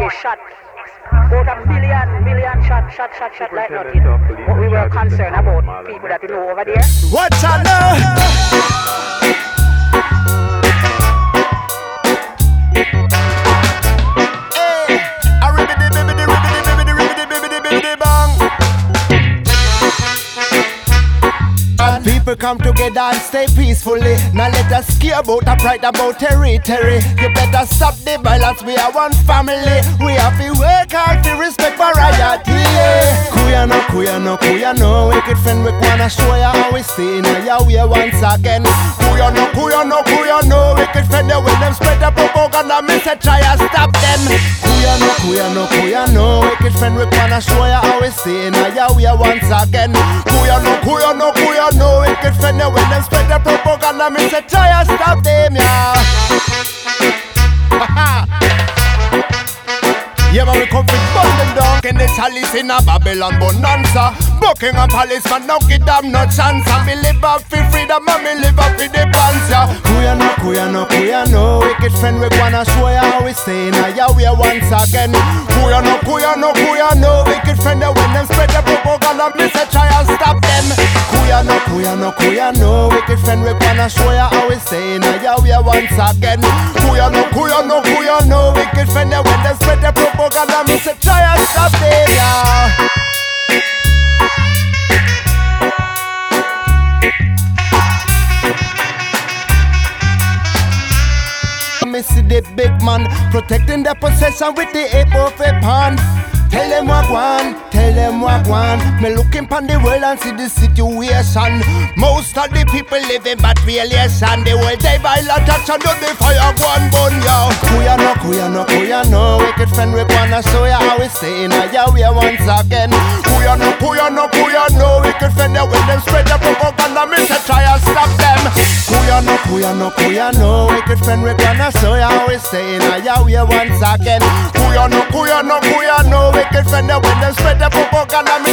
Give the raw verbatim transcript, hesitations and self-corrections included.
shot. About a million, million shot, shot, shot, shot like nothing. But we were concerned about people that we know over there. Watch out now! People come together and stay peacefully. Now let us care about a pride about territory. You better stop the violence, we are one family. We have to work hard to respect variety. Kuya no, kuya no, kuya no. Wicked friend, we wanna show you how we stay in your way once again. Kuya no, kuya no, kuya no. Wicked friend, they when them spread the propaganda, me say try and stop them. Kuya no, kuya no, kuya no. Wicked friend, we wanna show you how we stay in your way once again. Kuya no, kuya no, kuya no. Wicked friend, they when them spread the propaganda, me say try and stop them, yeah. Yeah, man, we come to burn them down. In the chalice in a Babylon bonanza. Buckingham Palace, man, don't give them no chance. And me live up for freedom, and me live up for the bands, yeah. Kuya no, kuya no, kuya no. Wicked friend, we wanna show you how we stay in a yeah, we are once again. Kuya no, kuya no, kuya no. Wicked friend, they when them spread the propaganda, me say try and stop them. Kuya no, kuya no, kuya no. Wicked friend, we wanna show you how we stay in a yeah, we are once again. Kuya no, kuya no, kuya no. Wicked friend, they when them spread the propaganda, me say try and stop them, yeah. Me see the big man protecting the possession with the ape of a pan. Tell them what one, tell them what one. Me looking pon the world and see the situation. Most of the people living bad relation. The world they violent touch and do the fire one bun, yo. Kuya no, kuya no, kuya no. Wicked friend, we wanna show you how we stay in a yeah, we are once again. Kuya no, kuya no, kuya no. Wicked friend, they when them spread the propaganda, me say try and stop them. Kuya no, kuya no, kuya no. Wicked friend, we wanna show you how we stay in a yeah, we are once again. Kuya no, kuya no, kuya no. Wicked friend, they when them spread the propaganda, me